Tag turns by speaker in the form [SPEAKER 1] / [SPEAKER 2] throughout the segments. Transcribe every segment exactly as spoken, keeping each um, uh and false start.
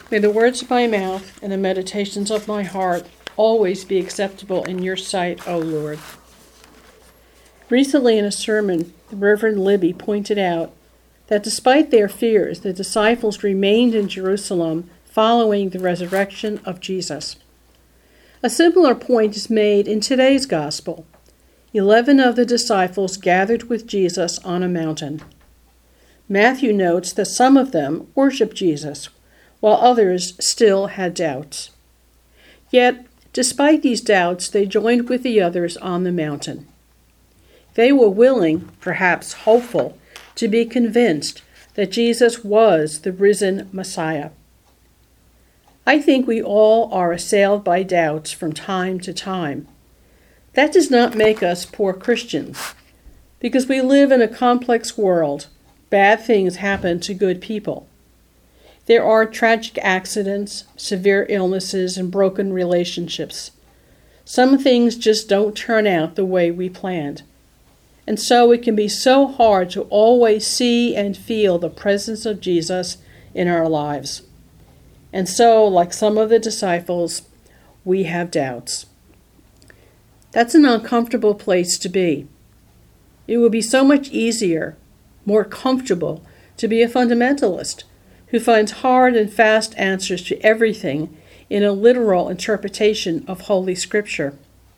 [SPEAKER 1] May the words of my mouth and the meditations of my heart always be acceptable in your sight, O Lord. Recently in a sermon, the Reverend Libby pointed out that despite their fears, the disciples remained in Jerusalem following the resurrection of Jesus. A similar point is made in today's gospel. Eleven of the disciples gathered with Jesus on a mountain. Matthew notes that some of them worshiped Jesus, while others still had doubts. Yet, despite these doubts, they joined with the others on the mountain. They were willing, perhaps hopeful, to be convinced that Jesus was the risen Messiah. I think we all are assailed by doubts from time to time. That does not make us poor Christians, because we live in a complex world. Bad things happen to good people. There are tragic accidents, severe illnesses, and broken relationships. Some things just don't turn out the way we planned. And so it can be so hard to always see and feel the presence of Jesus in our lives. And so, like some of the disciples, we have doubts. That's an uncomfortable place to be. It would be so much easier, more comfortable, to be a fundamentalist who finds hard and fast answers to everything in a literal interpretation of Holy Scripture.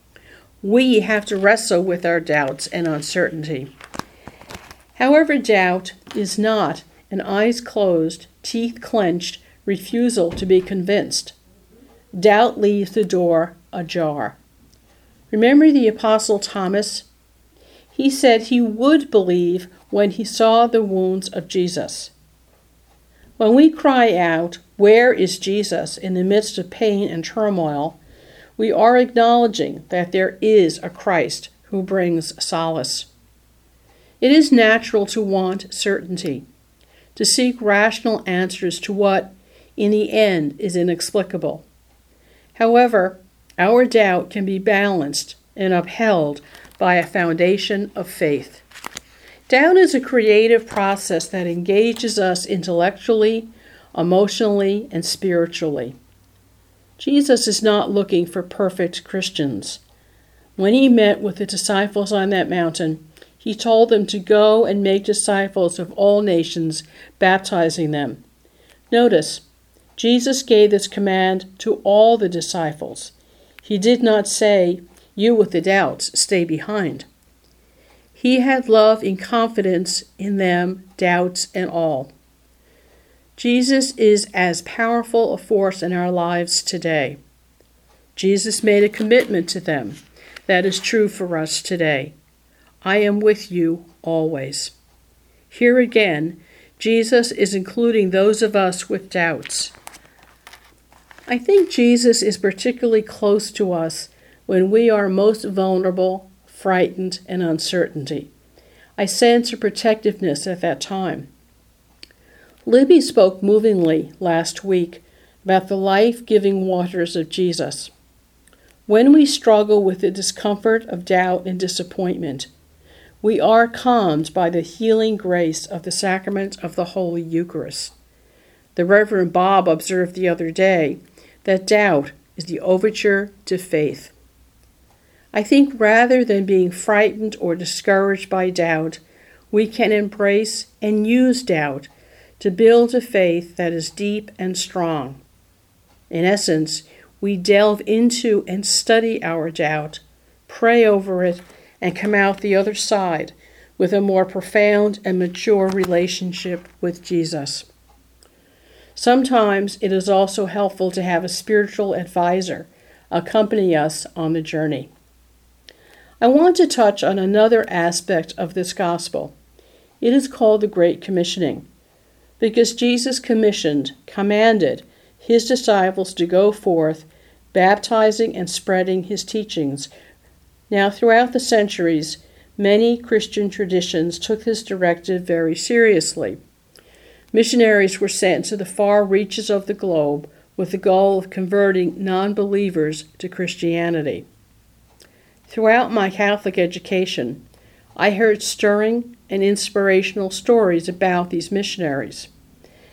[SPEAKER 1] We have to wrestle with our doubts and uncertainty. However, doubt is not an eyes closed, teeth clenched refusal to be convinced. Doubt leaves the door ajar. Remember the Apostle Thomas? He said he would believe when he saw the wounds of Jesus. When we cry out, "Where is Jesus?" in the midst of pain and turmoil, we are acknowledging that there is a Christ who brings solace. It is natural to want certainty, to seek rational answers to what, in the end, is inexplicable. However, our doubt can be balanced and upheld by a foundation of faith. Doubt is a creative process that engages us intellectually, emotionally, and spiritually. Jesus is not looking for perfect Christians. When he met with the disciples on that mountain, he told them to go and make disciples of all nations, baptizing them. Notice, Jesus gave this command to all the disciples. He did not say, "You with the doubts, stay behind." He had love and confidence in them, doubts and all. Jesus is as powerful a force in our lives today. Jesus made a commitment to them. That is true for us today. I am with you always. Here again, Jesus is including those of us with doubts. I think Jesus is particularly close to us when we are most vulnerable, frightened, and uncertainty. I sense a protectiveness at that time. Libby spoke movingly last week about the life-giving waters of Jesus. When we struggle with the discomfort of doubt and disappointment, we are calmed by the healing grace of the sacrament of the Holy Eucharist. The Reverend Bob observed the other day that doubt is the overture to faith. I think rather than being frightened or discouraged by doubt, we can embrace and use doubt to build a faith that is deep and strong. In essence, we delve into and study our doubt, pray over it, and come out the other side with a more profound and mature relationship with Jesus. Sometimes it is also helpful to have a spiritual advisor accompany us on the journey. I want to touch on another aspect of this gospel. It is called the Great Commissioning, because Jesus commissioned, commanded his disciples to go forth, baptizing and spreading his teachings. Now, throughout the centuries, many Christian traditions took this directive very seriously. Missionaries were sent to the far reaches of the globe with the goal of converting non-believers to Christianity. Throughout my Catholic education, I heard stirring and inspirational stories about these missionaries.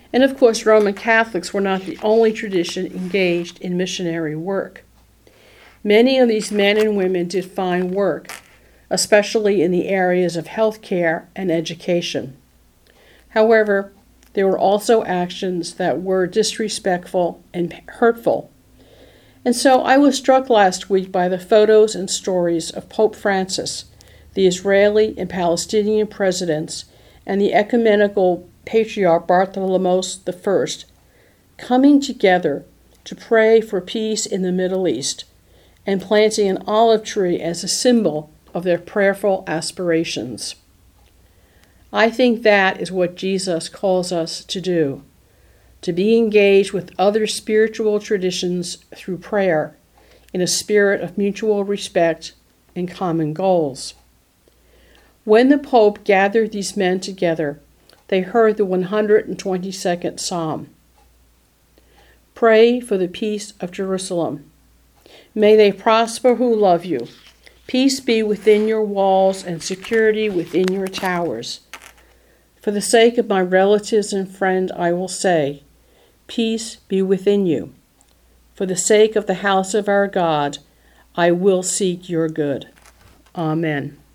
[SPEAKER 1] And of course, Roman Catholics were not the only tradition engaged in missionary work. Many of these men and women did fine work, especially in the areas of health care and education. However, there were also actions that were disrespectful and hurtful. And so I was struck last week by the photos and stories of Pope Francis, the Israeli and Palestinian presidents, and the ecumenical patriarch Bartholomew the First coming together to pray for peace in the Middle East and planting an olive tree as a symbol of their prayerful aspirations. I think that is what Jesus calls us to do, to be engaged with other spiritual traditions through prayer in a spirit of mutual respect and common goals. When the Pope gathered these men together, they heard the one hundred twenty-second Psalm. Pray for the peace of Jerusalem. May they prosper who love you. Peace be within your walls and security within your towers. For the sake of my relatives and friend, I will say, peace be within you. For the sake of the house of our God, I will seek your good. Amen.